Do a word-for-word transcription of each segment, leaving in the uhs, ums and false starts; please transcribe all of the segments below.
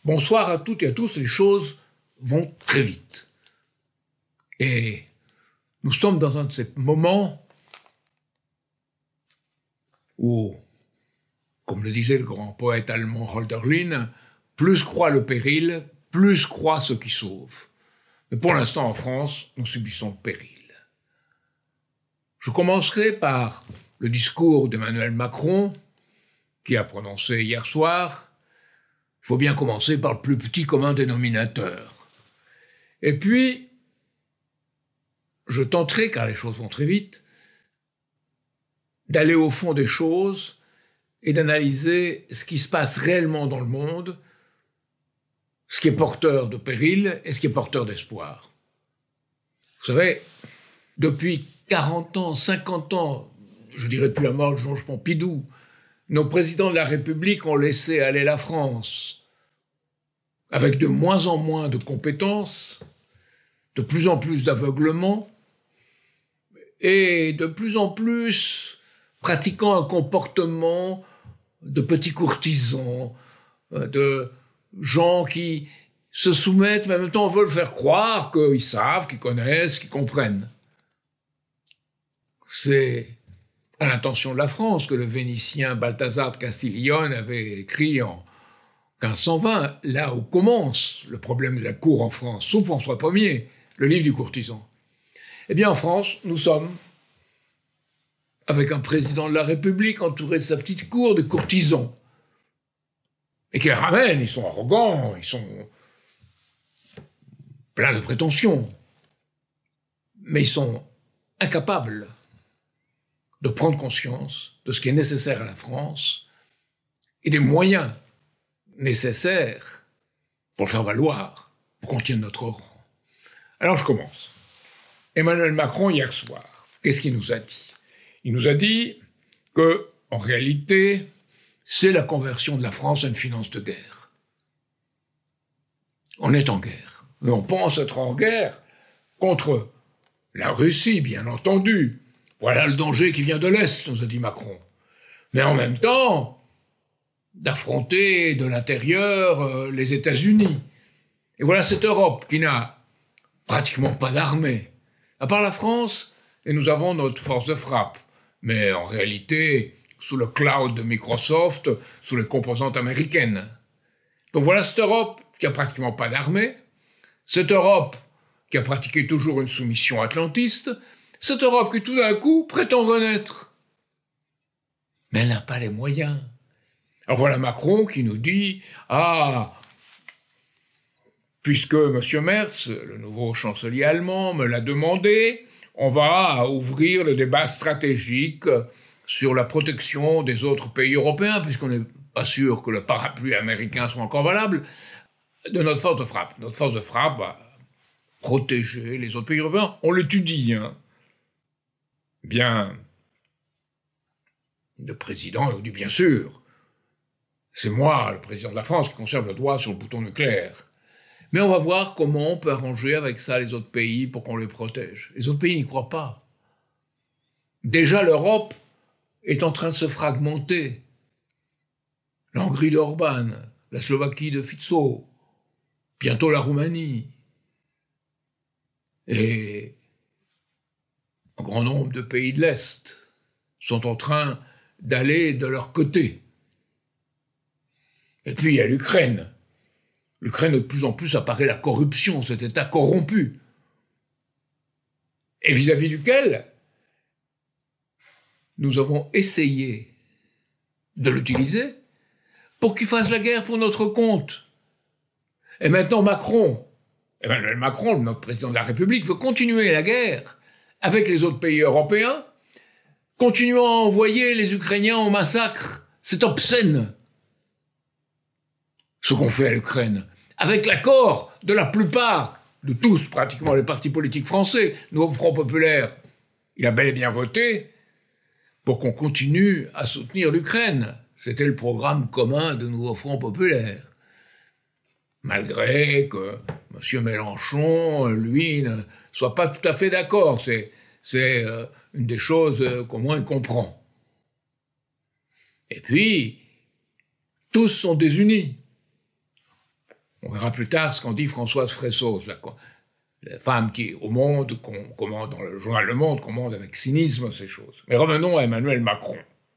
Bonsoir à toutes et à tous, les choses vont très vite. Et nous sommes dans un de ces moments où, comme le disait le grand poète allemand Hölderlin, plus croît le péril, plus croît ceux qui sauvent. Mais pour l'instant, en France, nous subissons le péril. Je commencerai par le discours d'Emmanuel Macron, qui a prononcé hier soir. Il faut bien commencer par le plus petit commun dénominateur. Et puis, je tenterai, car les choses vont très vite, d'aller au fond des choses et d'analyser ce qui se passe réellement dans le monde, ce qui est porteur de péril et ce qui est porteur d'espoir. Vous savez, depuis quarante ans, cinquante ans, je dirais depuis la mort de Georges Pompidou, nos présidents de la République ont laissé aller la France avec de moins en moins de compétences, de plus en plus d'aveuglement et de plus en plus pratiquant un comportement de petits courtisans, de gens qui se soumettent, mais en même temps veulent faire croire qu'ils savent, qu'ils connaissent, qu'ils comprennent. C'est à l'intention de la France que le Vénitien Balthazar de Castiglione avait écrit en quinze cent vingt, là où commence le problème de la cour en France, sous François Ier, le livre du courtisan. Eh bien, en France, nous sommes avec un président de la République entouré de sa petite cour de courtisans. Et qui les ramènent, ils sont arrogants, ils sont pleins de prétentions. Mais ils sont incapables de prendre conscience de ce qui est nécessaire à la France et des moyens nécessaires pour le faire valoir, pour qu'on tienne notre rang. Alors je commence. Emmanuel Macron, hier soir, qu'est-ce qu'il nous a dit? Il nous a dit que, en réalité, c'est la conversion de la France à une finance de guerre. On est en guerre. Mais on pense être en guerre contre la Russie, bien entendu. Voilà le danger qui vient de l'Est, nous a dit Macron. Mais en même temps, d'affronter de l'intérieur euh, les États-Unis. Et voilà cette Europe qui n'a pratiquement pas d'armée. À part la France, et nous avons notre force de frappe. Mais en réalité, sous le cloud de Microsoft, sous les composantes américaines. Donc voilà cette Europe qui a pratiquement pas d'armée, cette Europe qui a pratiqué toujours une soumission atlantiste, cette Europe qui tout d'un coup prétend renaître. Mais elle n'a pas les moyens. Alors voilà Macron qui nous dit « Ah, puisque M. Merz, le nouveau chancelier allemand, me l'a demandé, on va ouvrir le débat stratégique sur la protection des autres pays européens, puisqu'on n'est pas sûr que le parapluie américain soit encore valable, de notre force de frappe. Notre force de frappe va protéger les autres pays européens. On l'étudie, hein. Bien, le président nous dit bien sûr, c'est moi, le président de la France, qui conserve le doigt sur le bouton nucléaire. Mais on va voir comment on peut arranger avec ça les autres pays pour qu'on les protège. Les autres pays n'y croient pas. Déjà, l'Europe est en train de se fragmenter. La Hongrie d'Orban, la Slovaquie de Fico, bientôt la Roumanie. Et un grand nombre de pays de l'Est sont en train d'aller de leur côté. Et puis il y a l'Ukraine. L'Ukraine, de plus en plus, apparaît la corruption, cet État corrompu. Et vis-à-vis duquel nous avons essayé de l'utiliser pour qu'il fasse la guerre pour notre compte. Et maintenant Macron, Emmanuel Macron, notre président de la République, veut continuer la guerre avec les autres pays européens, continuant à envoyer les Ukrainiens au massacre. C'est obscène, ce qu'on fait à l'Ukraine, avec l'accord de la plupart, de tous pratiquement les partis politiques français. Nous, au Front Populaire, il a bel et bien voté pour qu'on continue à soutenir l'Ukraine. C'était le programme commun de Nouveau Front Populaire. Malgré que M. Mélenchon, lui, ne soit pas tout à fait d'accord. C'est, c'est euh, une des choses euh, qu'au moins il comprend. Et puis, tous sont désunis. On verra plus tard ce qu'en dit Françoise Fressoz, la, la femme qui, au Monde, commande, dans le journal Le Monde, commande avec cynisme ces choses. Mais revenons à Emmanuel Macron.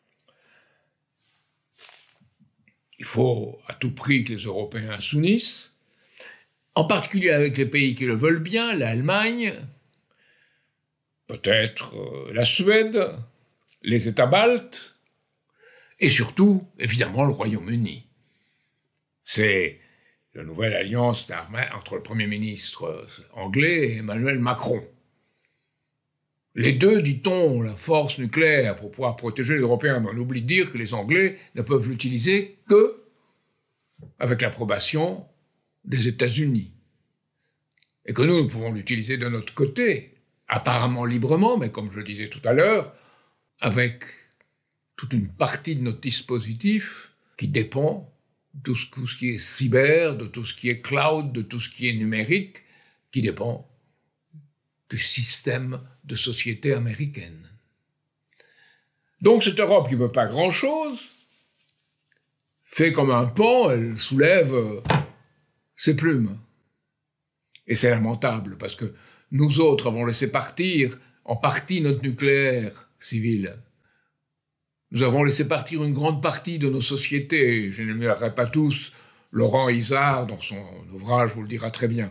Il faut à tout prix que les Européens s'unissent, en particulier avec les pays qui le veulent bien, l'Allemagne, peut-être euh, la Suède, les États baltes, et surtout, évidemment, le Royaume-Uni. C'est la nouvelle alliance entre le Premier ministre anglais et Emmanuel Macron. Les deux, dit-on, la force nucléaire pour pouvoir protéger les Européens, mais on oublie de dire que les Anglais ne peuvent l'utiliser que avec l'approbation des États-Unis. Et que nous, nous pouvons l'utiliser de notre côté, apparemment librement, mais comme je le disais tout à l'heure, avec toute une partie de notre dispositif qui dépend de tout ce, tout ce qui est cyber, de tout ce qui est cloud, de tout ce qui est numérique, qui dépend du système de société américaine. Donc cette Europe qui ne veut pas grand-chose, fait comme un pont, elle soulève euh, ses plumes. Et c'est lamentable, parce que nous autres avons laissé partir en partie notre nucléaire civil. Nous avons laissé partir une grande partie de nos sociétés. Je n'énumérerai pas tous. Laurent Isard, dans son ouvrage, vous le dira très bien.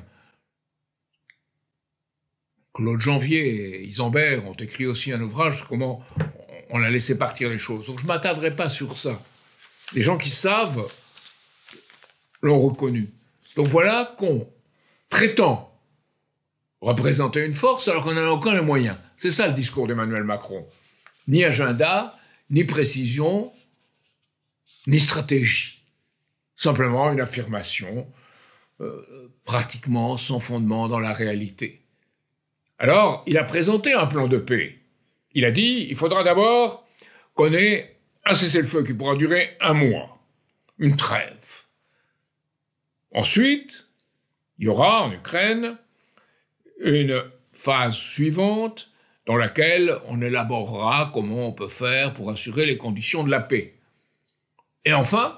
Claude Janvier et Isambert ont écrit aussi un ouvrage sur comment on a laissé partir les choses. Donc je ne m'attarderai pas sur ça. Les gens qui savent l'ont reconnu. Donc voilà qu'on prétend représenter une force alors qu'on n'en a aucun moyen. C'est ça le discours d'Emmanuel Macron. Ni agenda, ni précision, ni stratégie. Simplement une affirmation euh, pratiquement sans fondement dans la réalité. Alors, il a présenté un plan de paix. Il a dit, il faudra d'abord qu'on ait un cessez-le-feu qui pourra durer un mois, une trêve. Ensuite, il y aura en Ukraine une phase suivante dans laquelle on élaborera comment on peut faire pour assurer les conditions de la paix. Et enfin,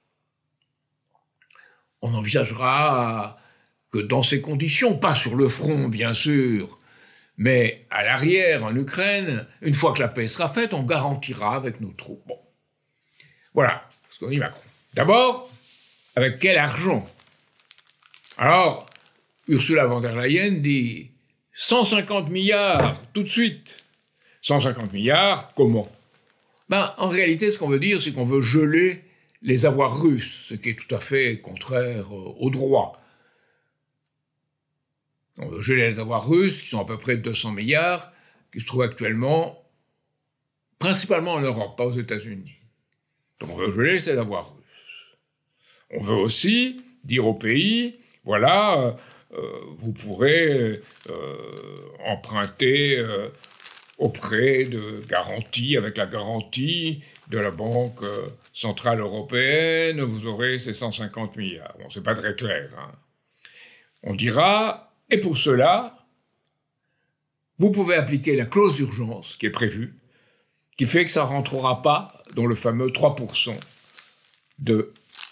on envisagera que dans ces conditions, pas sur le front bien sûr, mais à l'arrière, en Ukraine, une fois que la paix sera faite, on garantira avec nos troupes. Bon. Voilà ce qu'on dit Macron. D'abord, avec quel argent? Alors, Ursula von der Leyen dit cent cinquante milliards tout de suite. cent cinquante milliards, comment? Ben, en réalité, ce qu'on veut dire, c'est qu'on veut geler les avoirs russes, ce qui est tout à fait contraire au droit. On veut geler les avoirs russes, qui sont à peu près deux cents milliards, qui se trouvent actuellement principalement en Europe, pas aux États-Unis. Donc on veut geler ces avoirs russes. On veut aussi dire au pays, voilà, euh, vous pourrez euh, emprunter euh, auprès de garanties, avec la garantie de la Banque Centrale Européenne, vous aurez ces cent cinquante milliards. Bon, c'est pas très clair. Hein. On dira... Et pour cela, vous pouvez appliquer la clause d'urgence qui est prévue, qui fait que ça ne rentrera pas dans le fameux trois pour cent de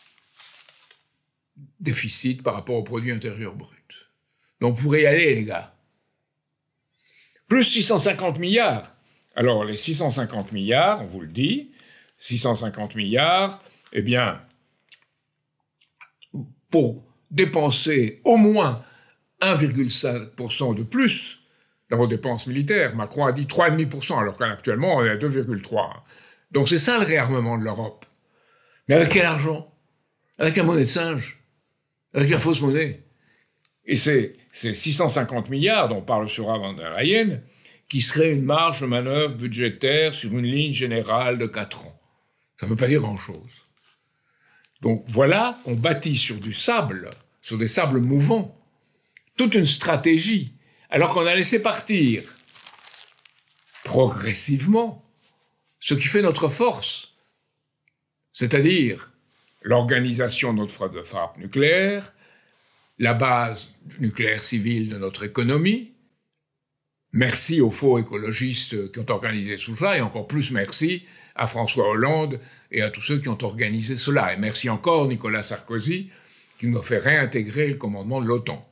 déficit par rapport au produit intérieur brut. Donc vous pourrez y aller, les gars. Plus six cent cinquante milliards. Alors les six cent cinquante milliards, on vous le dit, six cent cinquante milliards, eh bien, pour dépenser au moins un virgule cinq pour cent de plus dans vos dépenses militaires. Macron a dit trois virgule cinq pour cent, alors qu'actuellement, on est à deux virgule trois. Donc c'est ça le réarmement de l'Europe. Mais avec quel argent? Avec la monnaie de singe? Avec la fausse monnaie? Et c'est ces six cent cinquante milliards dont parle Ursula von der Leyen qui serait une marge de manœuvre budgétaire sur une ligne générale de quatre ans. Ça ne veut pas dire grand-chose. Donc voilà qu'on bâtit sur du sable, sur des sables mouvants, toute une stratégie, alors qu'on a laissé partir progressivement ce qui fait notre force, c'est-à-dire l'organisation de notre force de frappe nucléaire, la base nucléaire civile de notre économie. Merci aux faux écologistes qui ont organisé tout ça, et encore plus merci à François Hollande et à tous ceux qui ont organisé cela. Et merci encore Nicolas Sarkozy, qu'il me fait réintégrer le commandement de l'OTAN,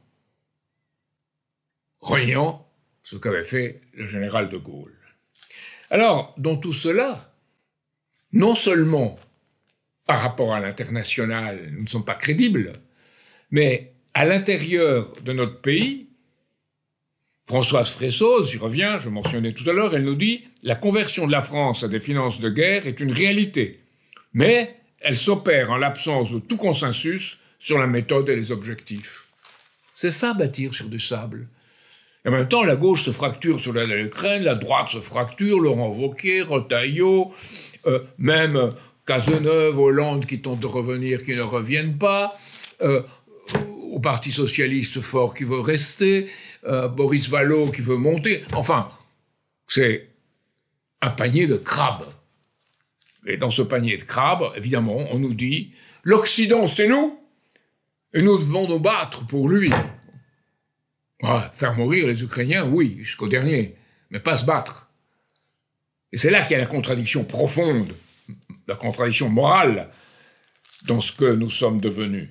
reniant ce qu'avait fait le général de Gaulle. Alors, dans tout cela, non seulement par rapport à l'international, nous ne sommes pas crédibles, mais à l'intérieur de notre pays, Françoise Fressoz, j'y reviens, je mentionnais tout à l'heure, elle nous dit « La conversion de la France à des finances de guerre est une réalité, mais elle s'opère en l'absence de tout consensus sur la méthode et les objectifs. » C'est ça, bâtir sur du sable. Et en même temps, la gauche se fracture sur l'aide à l'Ukraine, la droite se fracture, Laurent Wauquiez, Retailleau, euh, même Cazeneuve, Hollande qui tentent de revenir, qui ne reviennent pas, euh, au Parti socialiste fort qui veut rester, euh, Boris Vallaud qui veut monter. Enfin, c'est un panier de crabes. Et dans ce panier de crabes, évidemment, on nous dit « L'Occident, c'est nous, et nous devons nous battre pour lui. » Ouais, faire mourir les Ukrainiens, oui, jusqu'au dernier, mais pas se battre. Et c'est là qu'il y a la contradiction profonde, la contradiction morale dans ce que nous sommes devenus.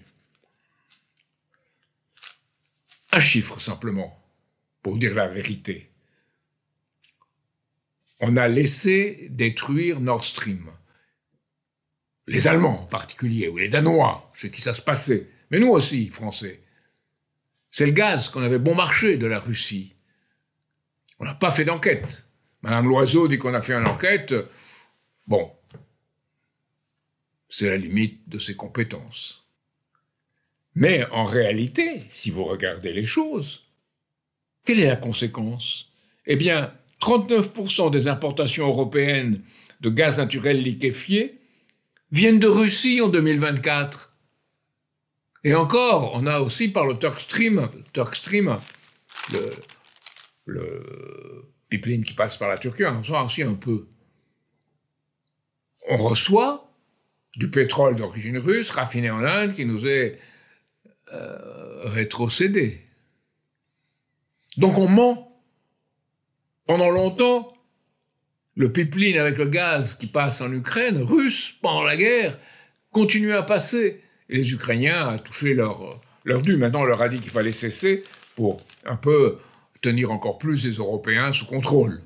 Un chiffre simplement, pour dire la vérité. On a laissé détruire Nord Stream. Les Allemands en particulier, ou les Danois, chez qui ça se passait, mais nous aussi, Français. C'est le gaz qu'on avait bon marché de la Russie. On n'a pas fait d'enquête. Madame Loiseau dit qu'on a fait une enquête. Bon, c'est la limite de ses compétences. Mais en réalité, si vous regardez les choses, quelle est la conséquence? Eh bien, trente-neuf pour cent des importations européennes de gaz naturel liquéfié viennent de Russie en deux mille vingt-quatre. Et encore, on a aussi par le Turkstream, Turkstream le, le pipeline qui passe par la Turquie, on en reçoit aussi un peu. On reçoit du pétrole d'origine russe raffiné en Inde qui nous est euh, rétrocédé. Donc on ment. Pendant longtemps, le pipeline avec le gaz qui passe en Ukraine, russe, pendant la guerre, continue à passer. Et les Ukrainiens ont touché leur, leur dû. Maintenant, on leur a dit qu'il fallait cesser pour un peu tenir encore plus les Européens sous contrôle.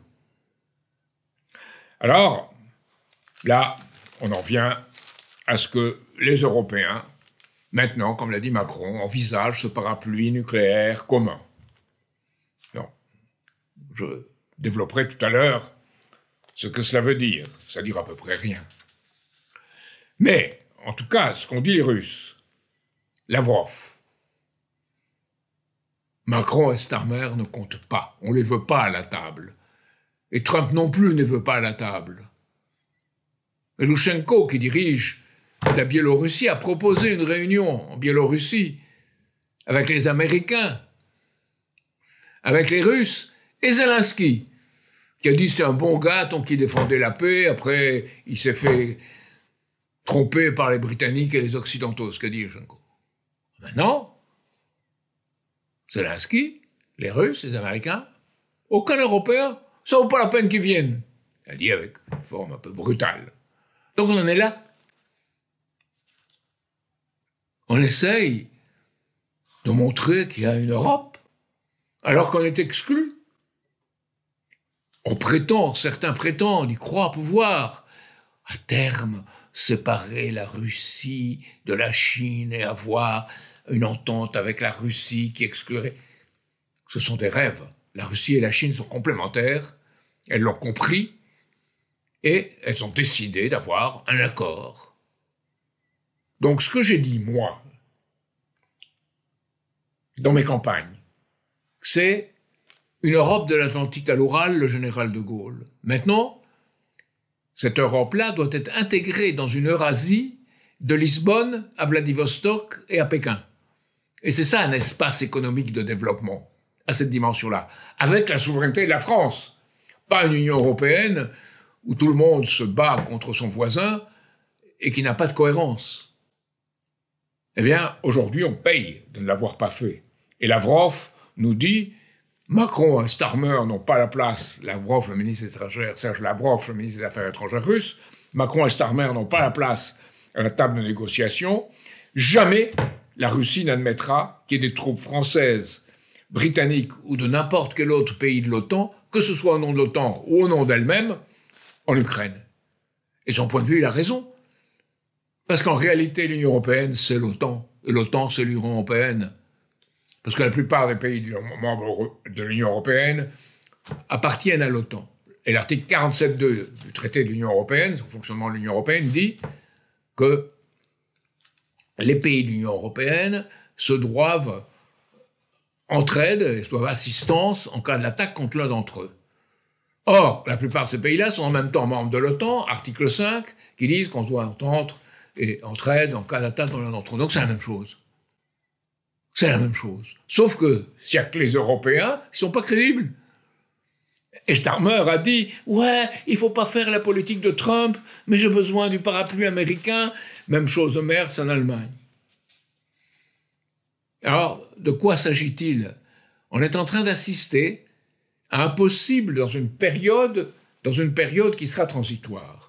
Alors, là, on en vient à ce que les Européens, maintenant, comme l'a dit Macron, envisagent ce parapluie nucléaire commun. Non. Je développerai tout à l'heure ce que cela veut dire. Ça ne dira à peu près rien. Mais, en tout cas, ce qu'ont dit les Russes, Lavrov, Macron et Starmer ne comptent pas. On ne les veut pas à la table. Et Trump non plus ne veut pas à la table. Et Loushenko, qui dirige la Biélorussie, a proposé une réunion en Biélorussie avec les Américains, avec les Russes, et Zelensky, qui a dit c'est un bon gars, tant qu'il défendait la paix, après il s'est fait tromper par les Britanniques et les Occidentaux, ce qu'a dit Loushenko. Maintenant, Zelensky, les Russes, les Américains, aucun Européen, ça vaut pas la peine qu'ils viennent. Il a dit avec une forme un peu brutale. Donc on en est là. On essaye de montrer qu'il y a une Europe, alors qu'on est exclu. On prétend, certains prétendent, ils croient pouvoir, à terme, séparer la Russie de la Chine et avoir une entente avec la Russie qui exclurait. Ce sont des rêves. La Russie et la Chine sont complémentaires, elles l'ont compris, et elles ont décidé d'avoir un accord. Donc ce que j'ai dit, moi, dans mes campagnes, c'est une Europe de l'Atlantique à l'Oural, le général de Gaulle. Maintenant, cette Europe-là doit être intégrée dans une Eurasie de Lisbonne à Vladivostok et à Pékin. Et c'est ça un espace économique de développement, à cette dimension-là, avec la souveraineté de la France. Pas une Union européenne où tout le monde se bat contre son voisin et qui n'a pas de cohérence. Eh bien, aujourd'hui, on paye de ne l'avoir pas fait. Et Lavrov nous dit, Macron et Starmer n'ont pas la place, Lavrov, le ministre des étrangères, Serge Lavrov, le ministre des Affaires étrangères russe, Macron et Starmer n'ont pas la place à la table de négociation, jamais la Russie n'admettra qu'il y ait des troupes françaises, britanniques ou de n'importe quel autre pays de l'OTAN, que ce soit au nom de l'OTAN ou au nom d'elle-même, en Ukraine. Et de son point de vue, il a raison. Parce qu'en réalité, l'Union européenne, c'est l'OTAN. Et l'OTAN, c'est l'Union européenne. Parce que la plupart des pays membres de l'Union européenne appartiennent à l'OTAN. Et l'article quarante-sept point deux du traité de l'Union européenne, sur le fonctionnement de l'Union européenne, dit que les pays de l'Union européenne se doivent entraide et doivent assistance en cas d'attaque contre l'un d'entre eux. Or, la plupart de ces pays-là sont en même temps membres de l'OTAN, article cinq, qui disent qu'on doit entendre et entraide en cas d'attaque contre l'un d'entre eux. Donc c'est la même chose. C'est la même chose. Sauf que, s'il n'y a que les Européens, ils ne sont pas crédibles. Et Starmer a dit « Ouais, il ne faut pas faire la politique de Trump, mais j'ai besoin du parapluie américain. » Même chose de Merz en Allemagne. Alors, de quoi s'agit-il? On est en train d'assister à un possible dans une période, dans une période qui sera transitoire,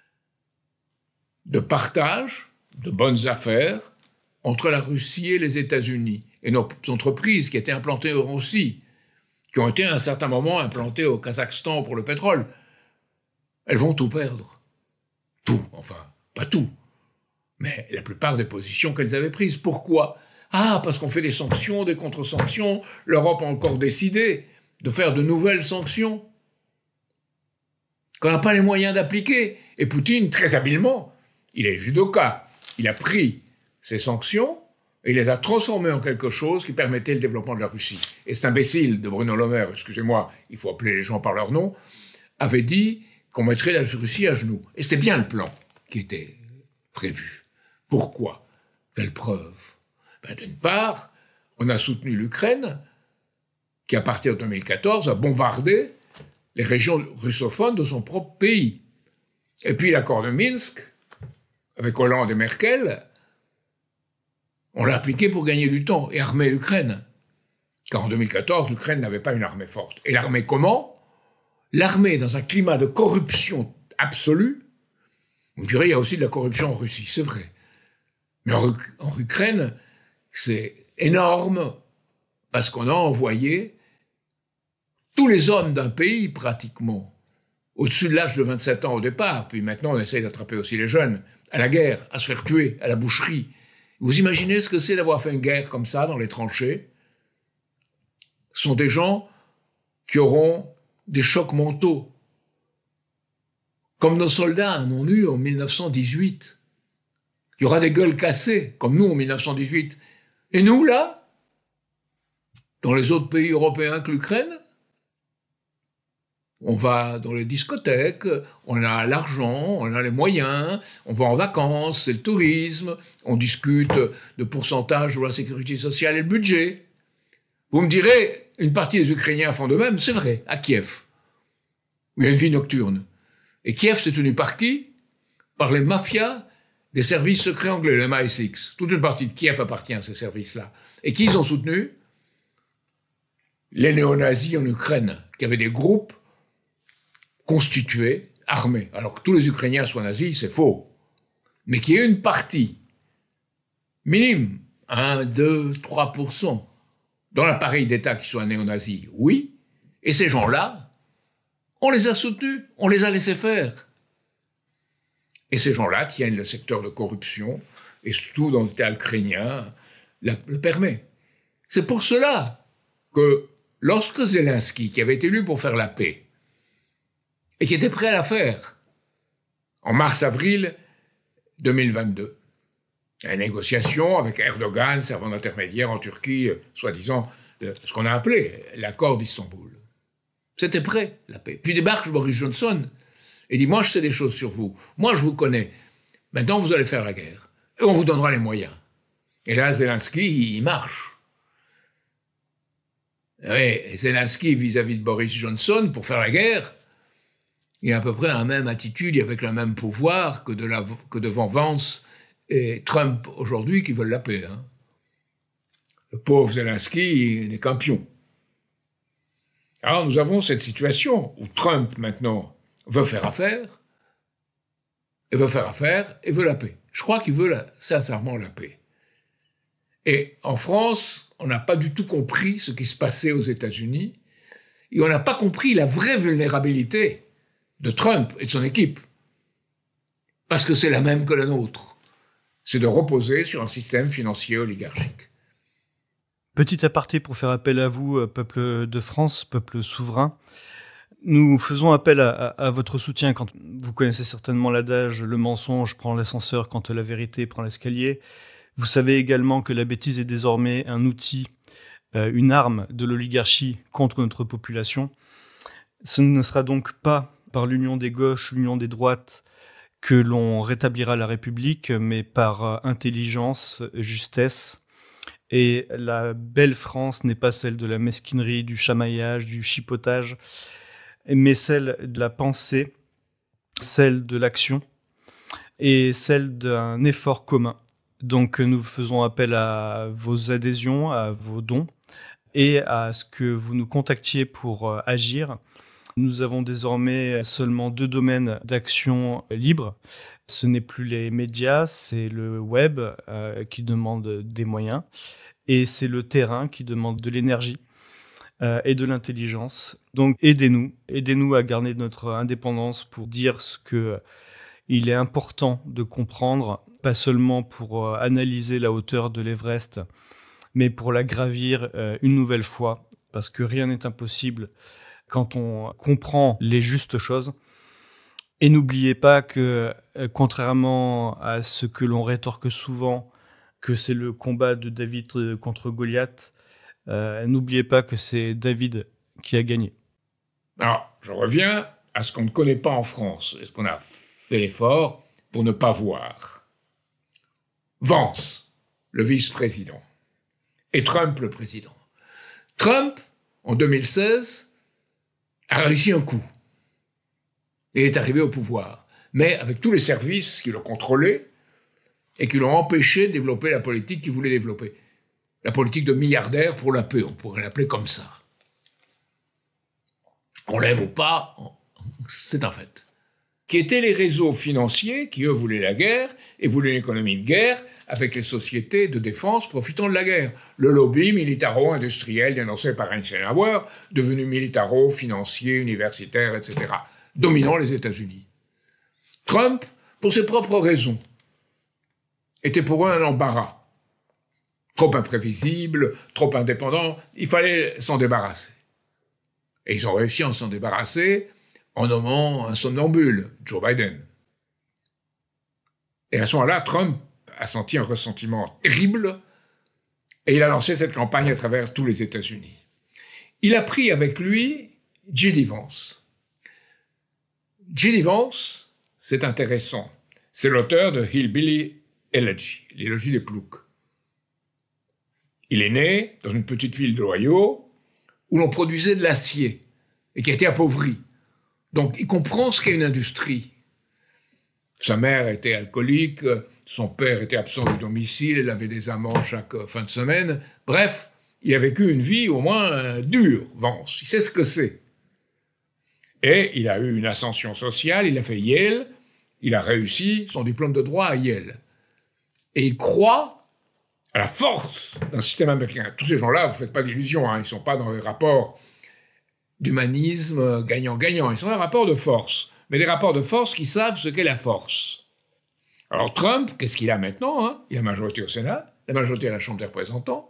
de partage, de bonnes affaires entre la Russie et les États-Unis et nos entreprises qui étaient implantées en Russie, qui ont été à un certain moment implantées au Kazakhstan pour le pétrole, elles vont tout perdre. Tout, enfin, pas tout, mais la plupart des positions qu'elles avaient prises. Pourquoi? Ah, parce qu'on fait des sanctions, des contre-sanctions, l'Europe a encore décidé de faire de nouvelles sanctions qu'on n'a pas les moyens d'appliquer. Et Poutine, très habilement, il est judoka, il a pris ces sanctions et il les a transformées en quelque chose qui permettait le développement de la Russie. Et cet imbécile de Bruno Le Maire, excusez-moi, il faut appeler les gens par leur nom, avait dit qu'on mettrait la Russie à genoux. Et c'est bien le plan qui était prévu. Pourquoi? Quelle preuve? Ben, d'une part, on a soutenu l'Ukraine, qui à partir de deux mille quatorze a bombardé les régions russophones de son propre pays. Et puis l'accord de Minsk, avec Hollande et Merkel, on l'a appliqué pour gagner du temps et armer l'Ukraine. Car en deux mille quatorze, l'Ukraine n'avait pas une armée forte. Et l'armée comment? L'armée dans un climat de corruption absolue. On dirait qu'il y a aussi de la corruption en Russie, c'est vrai. Mais en, en Ukraine, c'est énorme parce qu'on a envoyé tous les hommes d'un pays, pratiquement, au-dessus de l'âge de vingt-sept ans au départ, puis maintenant on essaye d'attraper aussi les jeunes, à la guerre, à se faire tuer, à la boucherie. Vous imaginez ce que c'est d'avoir fait une guerre comme ça dans les tranchées? Ce sont des gens qui auront des chocs mentaux, comme nos soldats en ont eu en mille neuf cent dix-huit. Il y aura des gueules cassées, comme nous en mille neuf cent dix-huit. Et nous, là, dans les autres pays européens que l'Ukraine, on va dans les discothèques, on a l'argent, on a les moyens, on va en vacances, c'est le tourisme, on discute de pourcentage de la sécurité sociale et le budget. Vous me direz, une partie des Ukrainiens font de même, c'est vrai, à Kiev, où il y a une vie nocturne. Et Kiev, c'est tenu partie par les mafias des services secrets anglais, le M I six. Toute une partie de Kiev appartient à ces services-là. Et qui ils ont soutenu? Les néo-nazis en Ukraine, qui avaient des groupes constitués, armés. Alors que tous les Ukrainiens soient nazis, c'est faux. Mais qu'il y ait une partie minime, un, deux, trois pour cent, dans l'appareil d'État qui soit néo-nazis, oui. Et ces gens-là, on les a soutenus, on les a laissés faire. Et ces gens-là tiennent le secteur de corruption, et surtout dans l'État ukrainien, le permet. C'est pour cela que lorsque Zelensky, qui avait été élu pour faire la paix, et qui était prêt à la faire, en mars-avril deux mille vingt-deux, la négociation avec Erdogan servant d'intermédiaire en Turquie, soi-disant, ce qu'on a appelé l'accord d'Istanbul. C'était prêt, la paix. Puis débarque Boris Johnson et dit « Moi, je sais des choses sur vous. Moi, je vous connais. Maintenant, vous allez faire la guerre. Et on vous donnera les moyens. » Et là, Zelensky, il marche. Oui, Zelensky, vis-à-vis de Boris Johnson, pour faire la guerre, il a à peu près la même attitude et avec le même pouvoir que, de la, que devant Vance et Trump aujourd'hui qui veulent la paix. Hein. Le pauvre Zelensky n'est qu'un pion. Alors nous avons cette situation où Trump maintenant veut faire affaire, et veut faire affaire et veut la paix. Je crois qu'il veut la, sincèrement la paix. Et en France, on n'a pas du tout compris ce qui se passait aux États-Unis, et on n'a pas compris la vraie vulnérabilité de Trump et de son équipe, parce que c'est la même que la nôtre. C'est de reposer sur un système financier oligarchique. Petit aparté pour faire appel à vous, peuple de France, peuple souverain. Nous faisons appel à, à, à votre soutien quand vous connaissez certainement l'adage « le mensonge prend l'ascenseur quand la vérité prend l'escalier ». Vous savez également que la bêtise est désormais un outil, euh, une arme de l'oligarchie contre notre population. Ce ne sera donc pas par l'union des gauches, l'union des droites, que l'on rétablira la République, mais par intelligence, justesse. Et la belle France n'est pas celle de la mesquinerie, du chamaillage, du chipotage, mais celle de la pensée, celle de l'action et celle d'un effort commun. Donc nous faisons appel à vos adhésions, à vos dons et à ce que vous nous contactiez pour agir. Nous avons désormais seulement deux domaines d'action libre. Ce n'est plus les médias, c'est le web euh, qui demande des moyens et c'est le terrain qui demande de l'énergie euh, et de l'intelligence. Donc aidez-nous, aidez-nous à garder notre indépendance pour dire ce que il est important de comprendre, pas seulement pour euh, analyser la hauteur de l'Everest, mais pour la gravir euh, une nouvelle fois, parce que rien n'est impossible quand on comprend les justes choses. Et n'oubliez pas que, euh, contrairement à ce que l'on rétorque souvent, que c'est le combat de David contre Goliath, euh, n'oubliez pas que c'est David qui a gagné. Alors, je reviens à ce qu'on ne connaît pas en France, et ce qu'on a fait l'effort pour ne pas voir. Vance, le vice-président, et Trump, le président. Trump, en deux mille seize, a réussi un coup. Et est arrivé au pouvoir. Mais avec tous les services qui l'ont contrôlé et qui l'ont empêché de développer la politique qu'il voulait développer. La politique de milliardaire pour la paix, on pourrait l'appeler comme ça. Qu'on l'aime ou pas, c'est un fait. Qui étaient les réseaux financiers qui, eux, voulaient la guerre et voulaient une économie de guerre avec les sociétés de défense profitant de la guerre. Le lobby militaro-industriel dénoncé par Eisenhower, devenu militaro-financier, universitaire, et cetera, dominant les États-Unis. Trump, pour ses propres raisons, était pour eux un embarras. Trop imprévisible, trop indépendant, il fallait s'en débarrasser. Et ils ont réussi à s'en débarrasser en nommant un somnambule, Joe Biden. Et à ce moment-là, Trump a senti un ressentiment terrible et il a lancé cette campagne à travers tous les États-Unis. Il a pris avec lui J D Vance. J D Vance, c'est intéressant, c'est l'auteur de Hillbilly Elegy, l'élogie des ploucs. Il est né dans une petite ville de l'Ohio où l'on produisait de l'acier et qui a été appauvri. Donc il comprend ce qu'est une industrie. Sa mère était alcoolique, son père était absent du domicile, elle avait des amants chaque fin de semaine. Bref, il a vécu une vie au moins euh, dure, Vance. Il sait ce que c'est. Et il a eu une ascension sociale, il a fait Yale, il a réussi son diplôme de droit à Yale. Et il croit à la force d'un système américain. Tous ces gens-là, vous ne faites pas d'illusions, hein, ils ne sont pas dans les rapports d'humanisme gagnant-gagnant, ils sont dans des rapports de force. Mais des rapports de force qui savent ce qu'est la force. Alors Trump, qu'est-ce qu'il a maintenant, hein? Il a la majorité au Sénat, la majorité à la Chambre des représentants,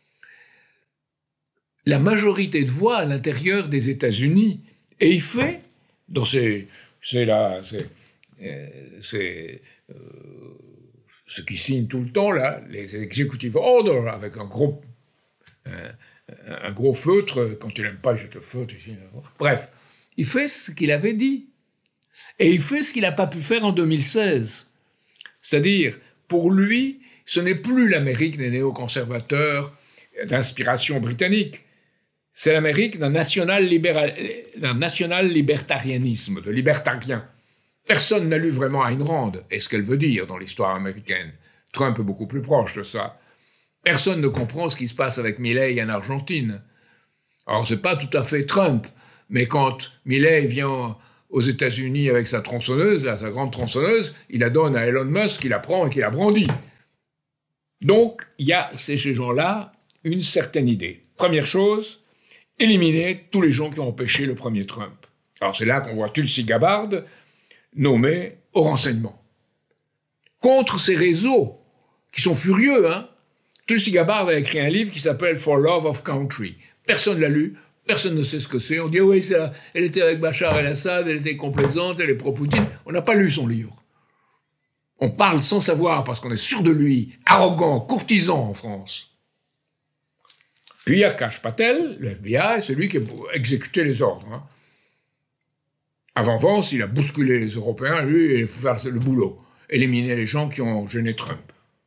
la majorité de voix à l'intérieur des États-Unis. Et il fait, dans ces, c'est là, c'est, euh, c'est euh, ce qui signe tout le temps là, les executive orders avec un gros, euh, un gros feutre. Quand il n'aime pas, il jette le feutre. Bref, il fait ce qu'il avait dit. Et il fait ce qu'il n'a pas pu faire en deux mille seize. C'est-à-dire, pour lui, ce n'est plus l'Amérique des néoconservateurs d'inspiration britannique. C'est l'Amérique d'un national, libéral, d'un national libertarianisme, de libertarien. Personne n'a lu vraiment Ayn Rand, et ce qu'elle veut dire dans l'histoire américaine. Trump est beaucoup plus proche de ça. Personne ne comprend ce qui se passe avec Milley en Argentine. Alors, c'est pas tout à fait Trump, mais quand Milley vient aux États-Unis avec sa tronçonneuse, là, sa grande tronçonneuse, il la donne à Elon Musk, il la prend et qui la brandit. Donc, il y a chez ces gens-là une certaine idée. Première chose, éliminer tous les gens qui ont empêché le premier Trump. Alors c'est là qu'on voit Tulsi Gabbard nommé au renseignement. Contre ces réseaux qui sont furieux, hein, Tulsi Gabbard a écrit un livre qui s'appelle « For Love of Country ». Personne ne l'a lu, personne ne sait ce que c'est. On dit « oui, ça, elle était avec Bachar el-Assad, elle était complaisante, elle est pro-Poutine ». On n'a pas lu son livre. On parle sans savoir parce qu'on est sûr de lui, arrogant, courtisan en France. Puis il y a Kash Patel, le F B I, celui qui a exécuté les ordres. Hein. Avant Vance, il a bousculé les Européens, lui, il faut faire le boulot, éliminer les gens qui ont gêné Trump.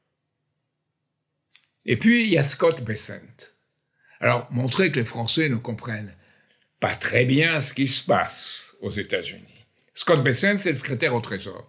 Et puis il y a Scott Bessent. Alors, montrer que les Français ne comprennent pas très bien ce qui se passe aux États-Unis. Scott Bessent, c'est le secrétaire au Trésor.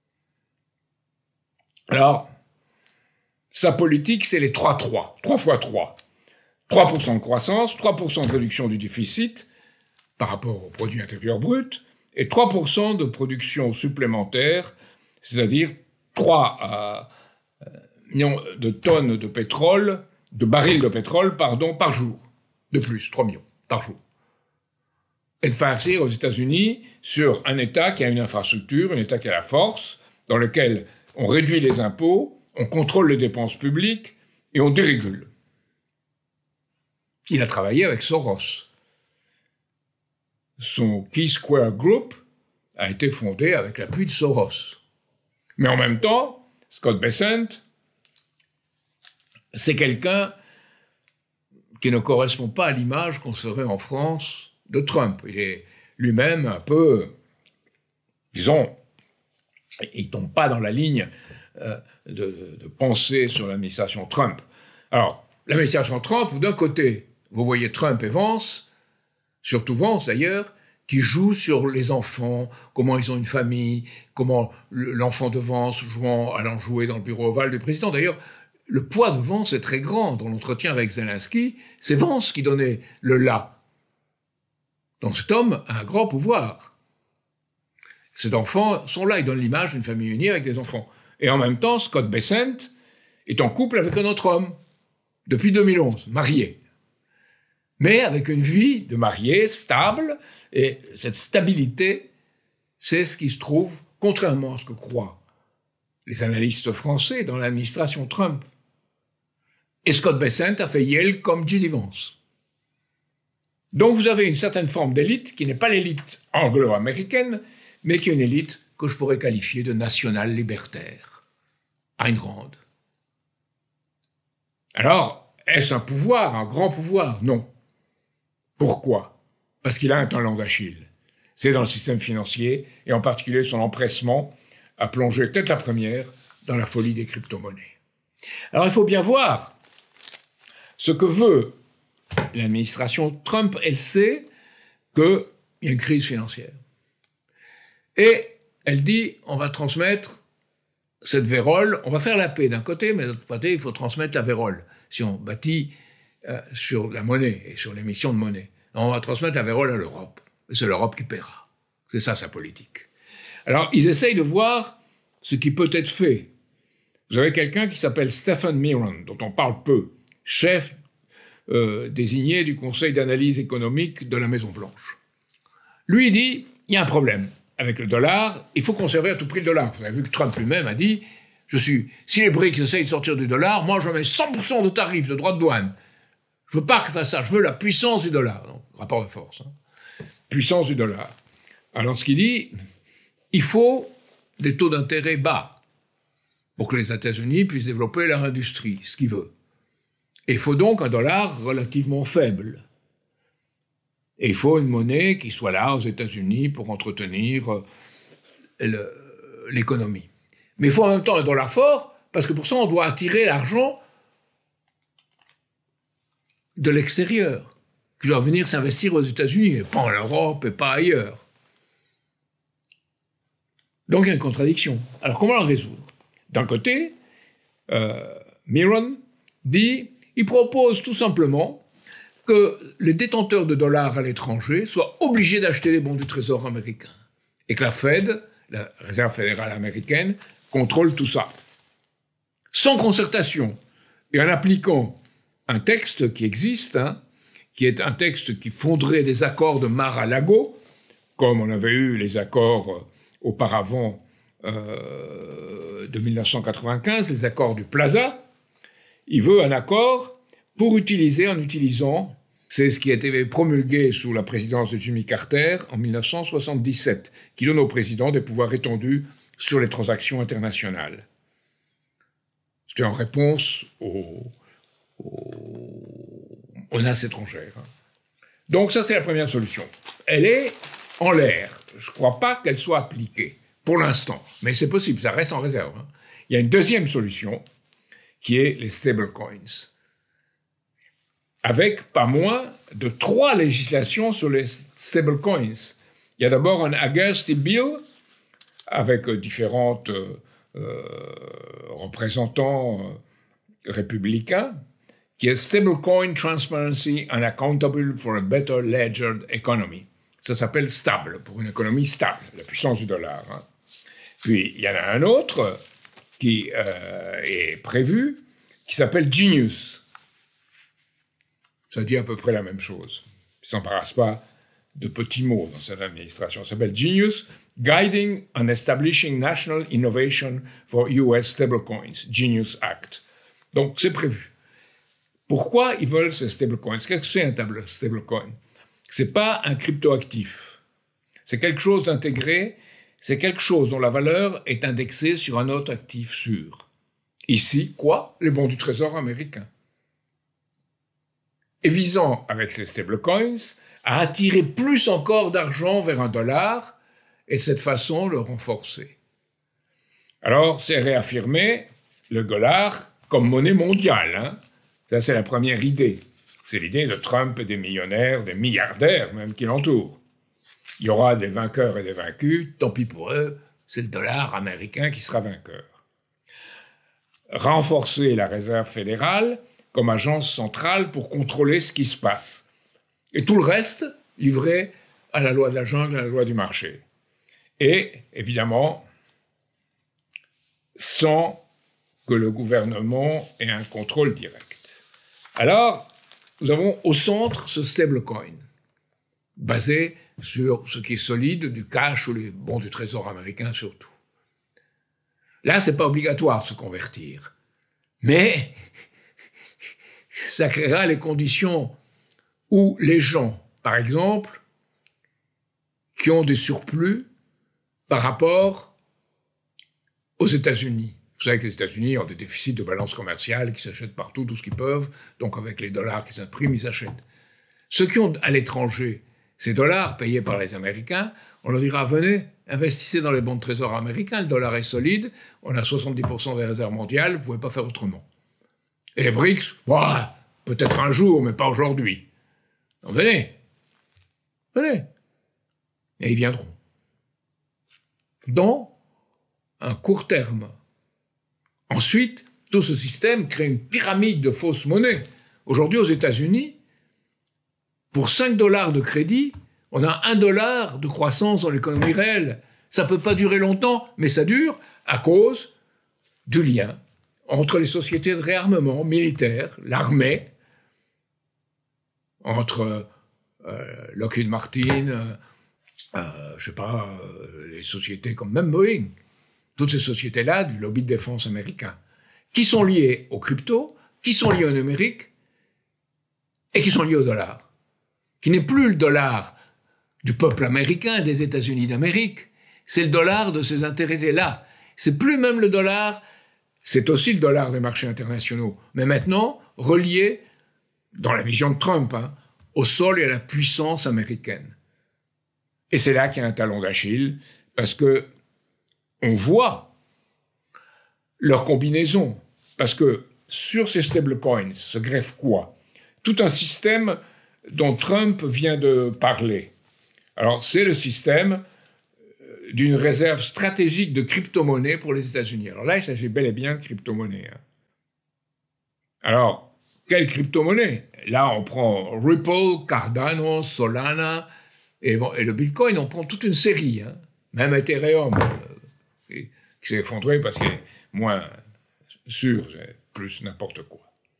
Alors, sa politique, c'est les trois trois. trois fois trois. trois pour cent de croissance, trois pour cent de réduction du déficit par rapport au produit intérieur brut, et trois pour cent de production supplémentaire, c'est-à-dire trois euh, millions de tonnes de pétrole, de barils de pétrole, pardon, par jour. De plus, trois millions par jour. Et de faire agir aux États-Unis sur un État qui a une infrastructure, un État qui a la force, dans lequel on réduit les impôts, on contrôle les dépenses publiques et on dérégule. Il a travaillé avec Soros. Son Key Square Group a été fondé avec l'appui de Soros. Mais en même temps, Scott Bessent, c'est quelqu'un qui ne correspond pas à l'image qu'on serait en France de Trump. Il est lui-même un peu, disons, il ne tombe pas dans la ligne euh, de, de, de pensée sur l'administration Trump. Alors, l'administration Trump, d'un côté, vous voyez Trump et Vance, surtout Vance d'ailleurs, qui jouent sur les enfants, comment ils ont une famille, comment l'enfant de Vance jouant, allant jouer dans le bureau ovale du président. D'ailleurs, le poids de Vance est très grand. Dans l'entretien avec Zelensky, c'est Vance qui donnait le « là ». Donc cet homme a un grand pouvoir. Ces enfants sont là, ils donnent l'image d'une famille unie avec des enfants. Et en même temps, Scott Bessent est en couple avec un autre homme, depuis deux mille onze, marié. Mais avec une vie de marié stable, et cette stabilité, c'est ce qui se trouve, contrairement à ce que croient les analystes français dans l'administration Trump. Et Scott Bessent a fait Yale comme J D Vance. Donc vous avez une certaine forme d'élite qui n'est pas l'élite anglo-américaine, mais qui est une élite que je pourrais qualifier de national-libertaire. Ayn Rand. Alors, est-ce un pouvoir, un grand pouvoir? Non. Pourquoi? Parce qu'il a un talent d'Achille. C'est dans le système financier, et en particulier son empressement à plonger tête la première dans la folie des crypto-monnaies. Alors il faut bien voir ce que veut l'administration Trump. Elle sait qu'il y a une crise financière. Et elle dit, on va transmettre cette vérole, on va faire la paix d'un côté, mais de l'autre côté, il faut transmettre la vérole. Si on bâtit euh, sur la monnaie et sur l'émission de monnaie, on va transmettre la vérole à l'Europe. Et c'est l'Europe qui paiera. C'est ça sa politique. Alors, ils essayent de voir ce qui peut être fait. Vous avez quelqu'un qui s'appelle Stephen Miron, dont on parle peu, chef euh, désigné du Conseil d'analyse économique de la Maison-Blanche. Lui, il dit, il y a un problème. Avec le dollar, il faut conserver à tout prix le dollar. Vous avez vu que Trump lui-même a dit, je suis, si les BRICS essayent de sortir du dollar, moi je mets cent pour cent de tarifs, de droits de douane. Je veux pas qu'il fasse ça, je veux la puissance du dollar. Donc, rapport de force. Hein. Puissance du dollar. Alors ce qu'il dit, il faut des taux d'intérêt bas pour que les États-Unis puissent développer leur industrie, ce qu'il veut. Et il faut donc un dollar relativement faible. Et il faut une monnaie qui soit là aux États-Unis pour entretenir l'économie. Mais il faut en même temps un dollar fort, parce que pour ça, on doit attirer l'argent de l'extérieur, qui doit venir s'investir aux États-Unis, et pas en Europe et pas ailleurs. Donc il y a une contradiction. Alors comment la résoudre? D'un côté, euh, Miron dit, il propose tout simplement que les détenteurs de dollars à l'étranger soient obligés d'acheter les bons du Trésor américain. Et que la Fed, la Réserve fédérale américaine, contrôle tout ça. Sans concertation. Et en appliquant un texte qui existe, hein, qui est un texte qui fonderait des accords de Mar-a-Lago, comme on avait eu les accords euh, auparavant euh, de mille neuf cent quatre-vingt-quinze, les accords du Plaza. Il veut un accord pour utiliser, en utilisant, c'est ce qui a été promulgué sous la présidence de Jimmy Carter en mille neuf cent soixante-dix-sept, qui donne au président des pouvoirs étendus sur les transactions internationales. C'était en réponse aux, aux menaces étrangères. Donc ça, c'est la première solution. Elle est en l'air. Je ne crois pas qu'elle soit appliquée, pour l'instant. Mais c'est possible, ça reste en réserve. Hein. Il y a une deuxième solution, qui est les stablecoins, avec pas moins de trois législations sur les stablecoins. Il y a d'abord un Auguste Bill, avec différents euh, euh, représentants euh, républicains, qui est Stablecoin Transparency and Accountable for a Better Ledgered Economy. Ça s'appelle stable, pour une économie stable, la puissance du dollar. Hein. Puis, il y en a un autre qui euh, est prévu, qui s'appelle Genius. Ça dit à peu près la même chose. Il ne s'embarrasse pas de petits mots dans cette administration. Ça s'appelle Genius, Guiding and Establishing National Innovation for U S Stablecoins, Genius Act. Donc, c'est prévu. Pourquoi ils veulent ces stablecoins? Qu'est-ce que c'est un stablecoin? Ce n'est pas un cryptoactif. C'est quelque chose d'intégré, c'est quelque chose dont la valeur est indexée sur un autre actif sûr. Ici, quoi? Les bons du Trésor américain. Et visant, avec ces stablecoins, à attirer plus encore d'argent vers un dollar et de cette façon le renforcer. Alors, c'est réaffirmer le dollar comme monnaie mondiale. Hein. Ça, c'est la première idée. C'est l'idée de Trump et des millionnaires, des milliardaires même qui l'entourent. Il y aura des vainqueurs et des vaincus, tant pis pour eux, c'est le dollar américain qui sera vainqueur. Renforcer la réserve fédérale comme agence centrale pour contrôler ce qui se passe. Et tout le reste, livré à la loi de la jungle, à la loi du marché. Et, évidemment, sans que le gouvernement ait un contrôle direct. Alors, nous avons au centre ce stablecoin, basé sur ce qui est solide, du cash ou les bons du Trésor américain surtout. Là, ce n'est pas obligatoire de se convertir. Mais ça créera les conditions où les gens, par exemple, qui ont des surplus par rapport aux États-Unis. Vous savez que les États-Unis ont des déficits de balance commerciale, qui s'achètent partout, tout ce qu'ils peuvent, donc avec les dollars qui s'impriment, ils achètent. Ceux qui ont à l'étranger ces dollars payés par les Américains, on leur dira, venez, investissez dans les bons de trésor américains, le dollar est solide, on a soixante-dix pour cent des réserves mondiales, vous ne pouvez pas faire autrement. Et les B R I C S, bah, peut-être un jour, mais pas aujourd'hui. Donc venez, venez. Et ils viendront. Dans un court terme. Ensuite, tout ce système crée une pyramide de fausses monnaies. Aujourd'hui, aux États-Unis, pour cinq dollars de crédit, on a un dollar de croissance dans l'économie réelle. Ça ne peut pas durer longtemps, mais ça dure à cause du lien entre les sociétés de réarmement militaire, l'armée, entre euh, Lockheed Martin, euh, euh, je sais pas, euh, les sociétés comme même Boeing, toutes ces sociétés-là du lobby de défense américain, qui sont liées aux cryptos, qui sont liées au numérique et qui sont liées au dollar, qui n'est plus le dollar du peuple américain et des États-Unis d'Amérique, c'est le dollar de ces intéressés-là. C'est plus même le dollar, c'est aussi le dollar des marchés internationaux, mais maintenant relié, dans la vision de Trump, hein, au sol et à la puissance américaine. Et c'est là qu'il y a un talon d'Achille, parce que on voit leur combinaison, parce que sur ces stablecoins se greffe quoi? Tout un système dont Trump vient de parler. Alors, c'est le système d'une réserve stratégique de crypto-monnaies pour les États-Unis. Alors là, il s'agit bel et bien de crypto-monnaies. Hein. Alors, quelle crypto-monnaie? Là, on prend Ripple, Cardano, Solana et, et le Bitcoin, on prend toute une série. Hein. Même Ethereum, euh, qui s'est effondré parce qu'il est moins sûr, plus n'importe quoi.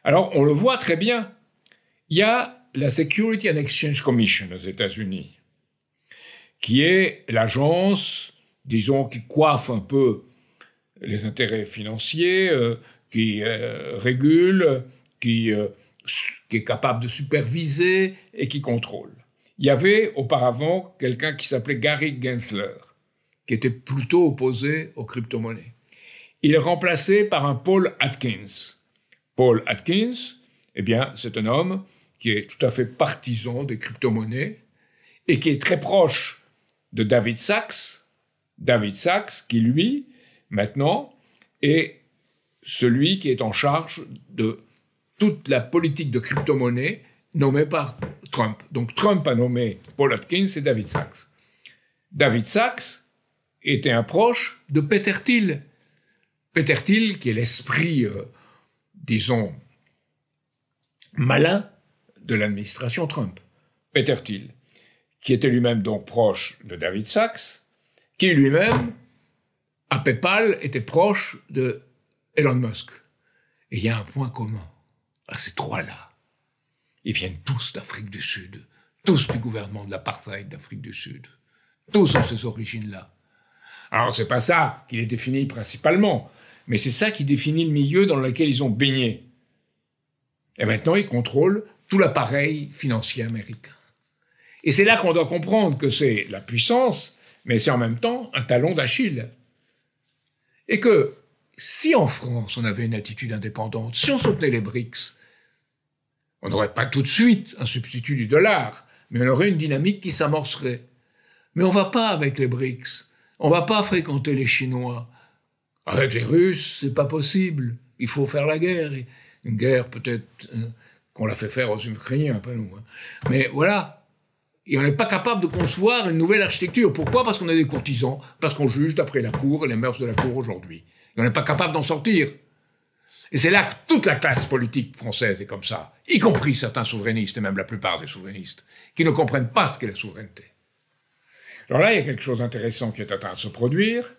Alors, on le voit très bien. Il y a la Security and Exchange Commission aux États-Unis, qui est l'agence, disons, qui coiffe un peu les intérêts financiers, euh, qui euh, régule, qui, euh, qui est capable de superviser et qui contrôle. Il y avait auparavant quelqu'un qui s'appelait Gary Gensler, qui était plutôt opposé aux crypto-monnaies. Il est remplacé par un Paul Atkins. Paul Atkins, eh bien, c'est un homme qui est tout à fait partisan des crypto-monnaies et qui est très proche de David Sachs. David Sachs, qui lui, maintenant, est celui qui est en charge de toute la politique de crypto-monnaie nommée par Trump. Donc Trump a nommé Paul Atkins et David Sachs. David Sachs était un proche de Peter Thiel. Peter Thiel, qui est l'esprit, euh, disons, malin de l'administration Trump. Peter Thiel, qui était lui-même donc proche de David Sachs, qui lui-même, à PayPal, était proche de Elon Musk. Et il y a un point commun à ces trois-là. Ils viennent tous d'Afrique du Sud, tous du gouvernement de l'apartheid d'Afrique du Sud. Tous ont ces origines-là. Alors, c'est pas ça qui les définit principalement, mais c'est ça qui définit le milieu dans lequel ils ont baigné. Et maintenant, ils contrôlent tout l'appareil financier américain. Et c'est là qu'on doit comprendre que c'est la puissance, mais c'est en même temps un talon d'Achille. Et que si en France on avait une attitude indépendante, si on soutenait les BRICS, on n'aurait pas tout de suite un substitut du dollar, mais on aurait une dynamique qui s'amorcerait. Mais on ne va pas avec les BRICS, on ne va pas fréquenter les Chinois. Avec les Russes, c'est pas possible, il faut faire la guerre. Une guerre peut-être euh, qu'on l'a fait faire aux Ukrainiens, pas nous. Hein. Mais voilà. Et on n'est pas capable de concevoir une nouvelle architecture. Pourquoi ? Parce qu'on est des courtisans, parce qu'on juge d'après la cour et les mœurs de la cour aujourd'hui. Et on n'est pas capable d'en sortir. Et c'est là que toute la classe politique française est comme ça, y compris certains souverainistes, et même la plupart des souverainistes, qui ne comprennent pas ce qu'est la souveraineté. Alors là, il y a quelque chose d'intéressant qui est en train de se produire.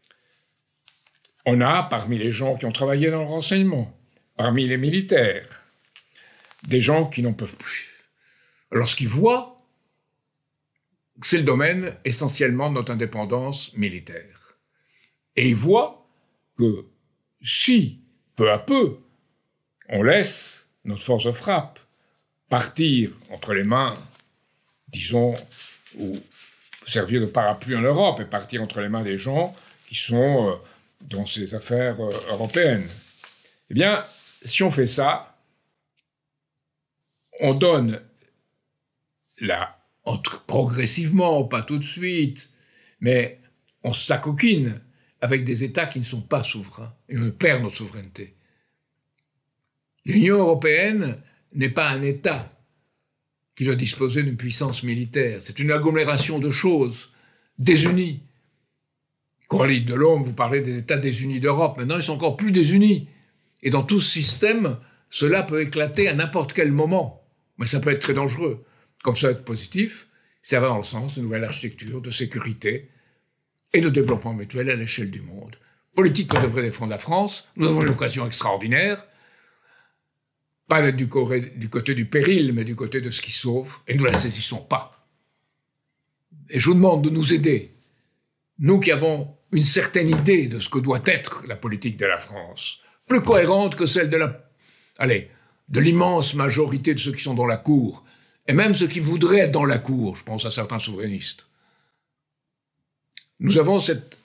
On a, parmi les gens qui ont travaillé dans le renseignement, parmi les militaires, des gens qui n'en peuvent plus. Lorsqu'ils voient que c'est le domaine essentiellement de notre indépendance militaire. Et ils voient que si, peu à peu, on laisse notre force de frappe partir entre les mains, disons, ou servir de parapluie en Europe et partir entre les mains des gens qui sont euh, dans ces affaires euh, européennes, eh bien, si on fait ça, on donne la, entre, progressivement, pas tout de suite, mais on s'acoquine avec des États qui ne sont pas souverains, et on perd notre souveraineté. L'Union européenne n'est pas un État qui doit disposer d'une puissance militaire. C'est une agglomération de choses désunies. Coralie Delhomme, vous parlez des États désunis d'Europe. Maintenant, ils sont encore plus désunis. Et dans tout ce système, cela peut éclater à n'importe quel moment. Mais ça peut être très dangereux. Comme ça, être positif, ça va dans le sens d'une nouvelle architecture de sécurité et de développement mutuel à l'échelle du monde. Politique que devrait défendre la France. Nous avons une occasion extraordinaire. Pas d'être du, du côté du péril, mais du côté de ce qui sauve. Et nous ne la saisissons pas. Et je vous demande de nous aider. Nous qui avons une certaine idée de ce que doit être la politique de la France, plus cohérente que celle de la, allez, de l'immense majorité de ceux qui sont dans la cour, et même ceux qui voudraient être dans la cour, je pense à certains souverainistes. Nous avons cette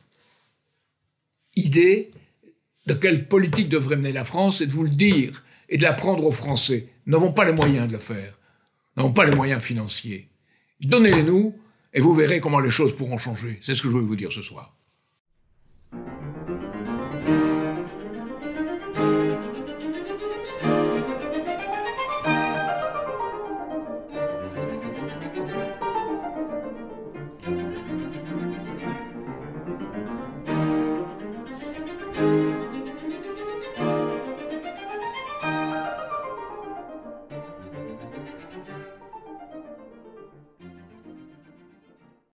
idée de quelle politique devrait mener la France, et de vous le dire, et de l'apprendre aux Français. Nous n'avons pas les moyens de le faire. Nous n'avons pas les moyens financiers. Donnez-les-nous, et vous verrez comment les choses pourront changer. C'est ce que je veux vous dire ce soir.